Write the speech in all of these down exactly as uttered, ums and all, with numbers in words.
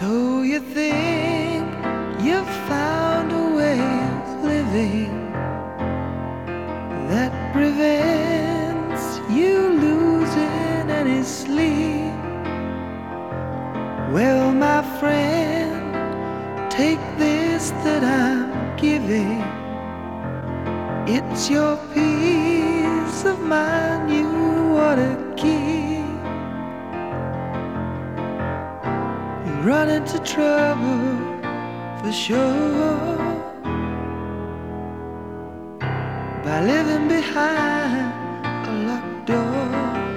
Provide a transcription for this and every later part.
So you think you've found a way of living that prevents you losing any sleep? Well, my friend, take this that I'm giving. It's your peace of mind you want to keep. You run into trouble for sure by living behind a locked door.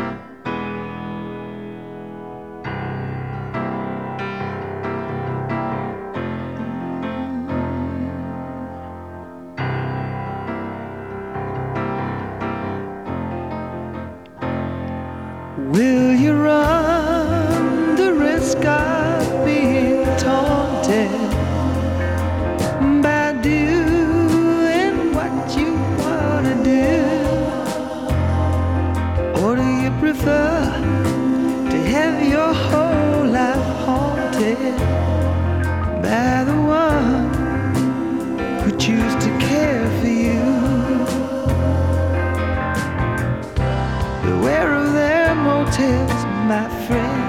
Will you run the risk of being taunted by doing what you want to do? Or do you prefer to have your whole life haunted by the one who chooses to care for you? Beware of their motives, my friend.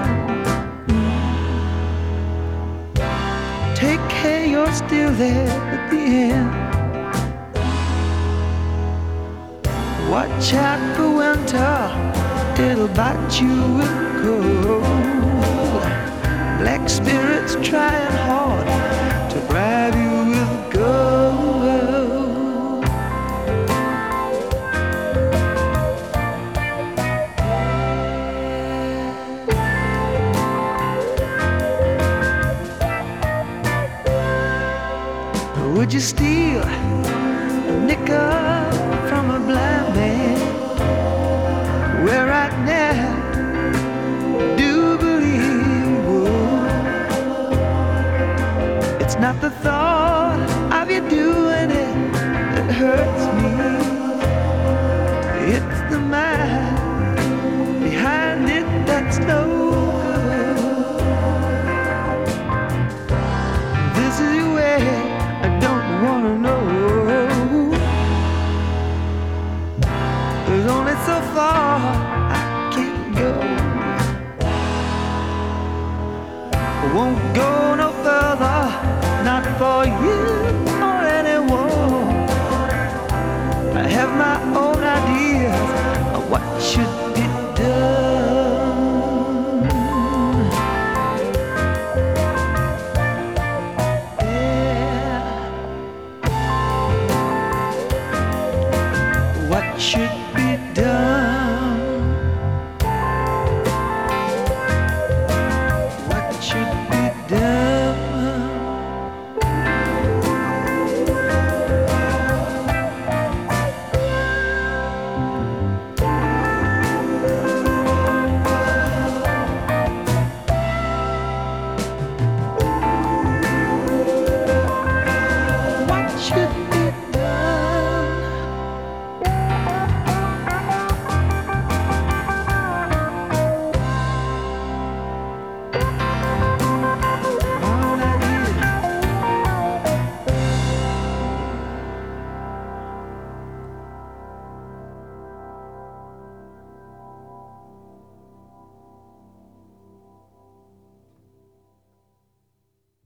Take care you're still there at the end. Watch out for winter, it'll bite you with cold. Black spirits trying hard to bribe you with gold. Would you steal a nickel from a blind man? Well, right now, I do believe you would. It's not the thought of you doing it that hurts me. It's the mind behind it that's no good. This is your way. I don't wanna know. There's only so far I can't go. I won't go no further, not for you or anyone. I have my own